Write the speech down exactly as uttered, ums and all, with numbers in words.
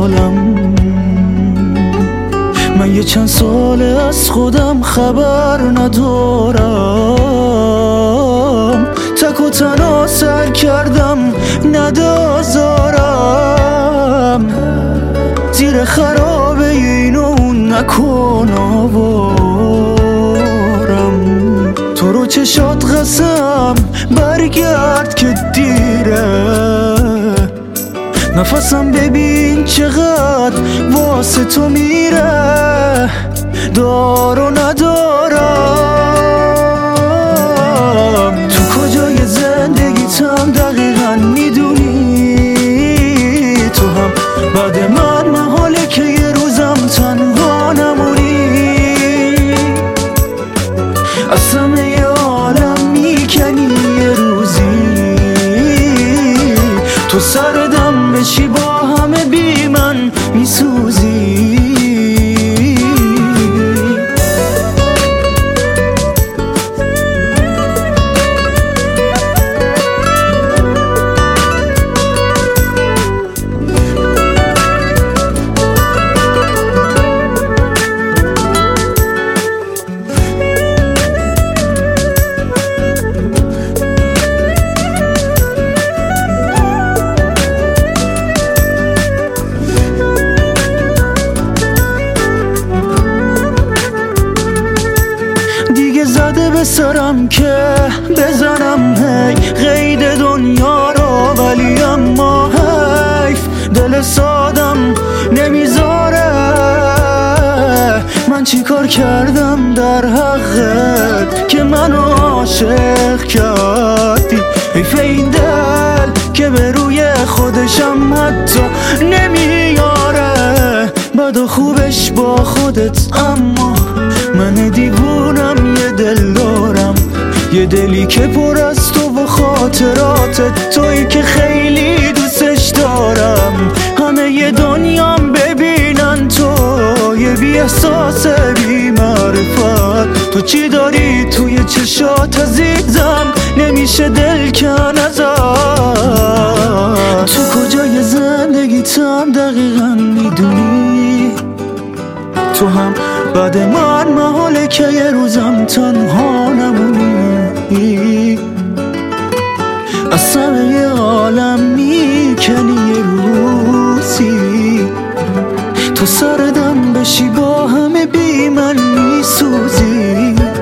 عالم. من یه چند ساله از خودم خبر ندارم، تک و تنها سر کردم ندازارم، زیر خرابه این و اون نکن آوارم. تو رو چشات قسم برگرد که دیره، نفسم ببین چقدر واسه تو میره، دار و ندارم. تو کجای زندگیتم دقیقا میدونی، تو هم بعد من محاله که یه روزم تنها نمونی، از همه عالم میکنی یه روزی، تو سردم بشی با همه بی من میسوزی. زده به سرم که بزنم هی قید دنیا رو، ولی اما حیف دل سادم نمیذاره. من چی کار کردم در حقت که منو عاشق کردی؟ حیف این دل که به روی خودشم حتی نمیاره، بد و خوبش با خودت، اما من دیوونم یه دل دارم، یه دلی که پر از تو و خاطراتت، تویی که خیلی دوستش دارم. همه یه دنیام ببینن تو یه بی احساس بی معرفت، تو چی داری توی چشات عزیزم نمیشه دل کن ازت. تو کجای زندگیتم دقیقا میدونی، تو هم بعد من محاله که یه روزم تنها نمونی، از همه عالم میکنی یه روزی، تو سردم بشی با همه بی من میسوزی.